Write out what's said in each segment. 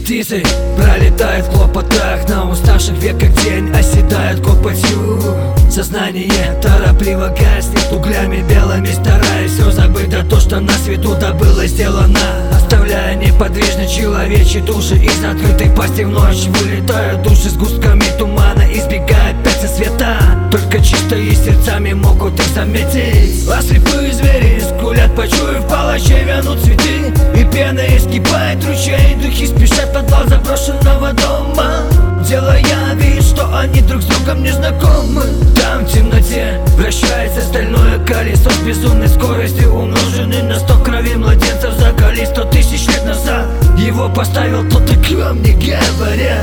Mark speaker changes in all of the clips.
Speaker 1: птицы пролетают в хлопотах, на уставших веках день оседают копотью. Сознание торопливо гаснет, углями белыми стараясь все забыть, да то, что на свету да было сделано, оставляя неподвижно человечьи души. Из открытой пасти в ночь вылетают души с густками тумана, избегая пятен света. Только чистые сердцами могут их заметить. А слепые звери скулят, почуяв палачей вянут цветы, и пена искипает ручей, духи спешат в подвал заброшенного дома, делая вид, что они друг с другом не знакомы. Там в темноте вращается стальное колесо с безумной скоростью, умноженный на 100 крови младенцев закали 100 тысяч лет назад. Его поставил кто-то к мне, говоря: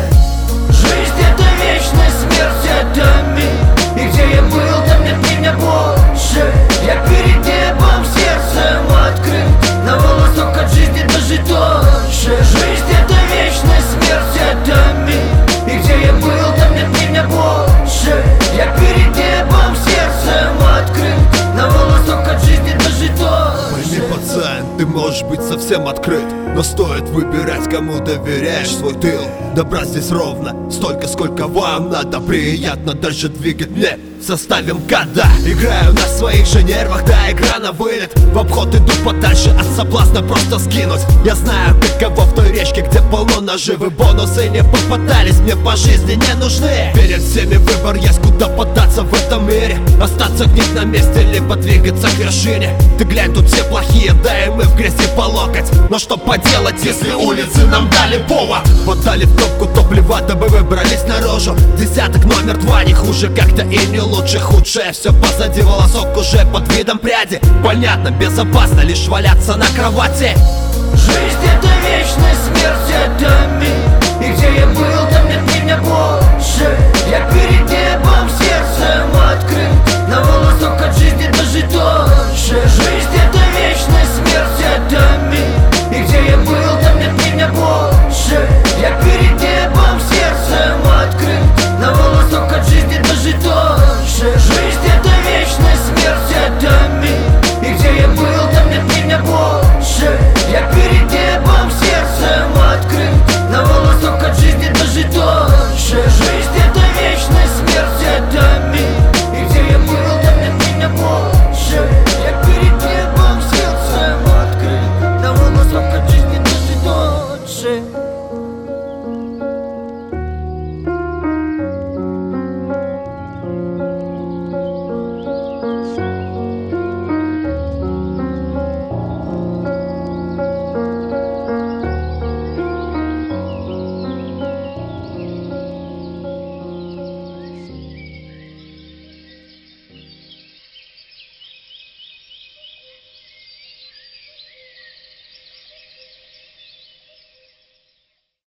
Speaker 1: жизнь это вечность, смерть это миг, и где я был, там нет меня больше. Я перед небом сердцем открыт, на волосок от жизни даже дольше. Жизнь это вечность, смерть это миг, и где я был, там нет меня больше. Я перед небом сердцем открыт, на волосок от жизни даже дольше.
Speaker 2: Пойми, пацан, ты можешь быть совсем открыт, но стоит выбирать, кому доверяешь свой тыл. Добра здесь ровно столько, сколько вам надо. Приятно даже двигать мне в составе МКАДа. Играю на своих же нервах, да, игра на вылет. В обход иду подальше от соблазна просто скинуть. Я знаю, каково в той речке, где полно наживы. Бонусы не попадались, мне по жизни не нужны. Перед всеми выбор есть, куда податься в этом мире. Остаться гнить на месте, либо двигаться к вершине. Ты глянь, тут все плохие, да и мы в грязи по локоть. Но что поделать, если улицы нам дали повод? Подали в топку топлива, дабы выбрались наружу. Десяток номер 2, не хуже как-то и не лучше. Худшее все позади, волосок уже под видом пряди. Понятно, безопасно лишь валяться на кровати.
Speaker 1: Жизнь это вечность, смерть это миг, и где я был, там нет меня больше. Я перед ней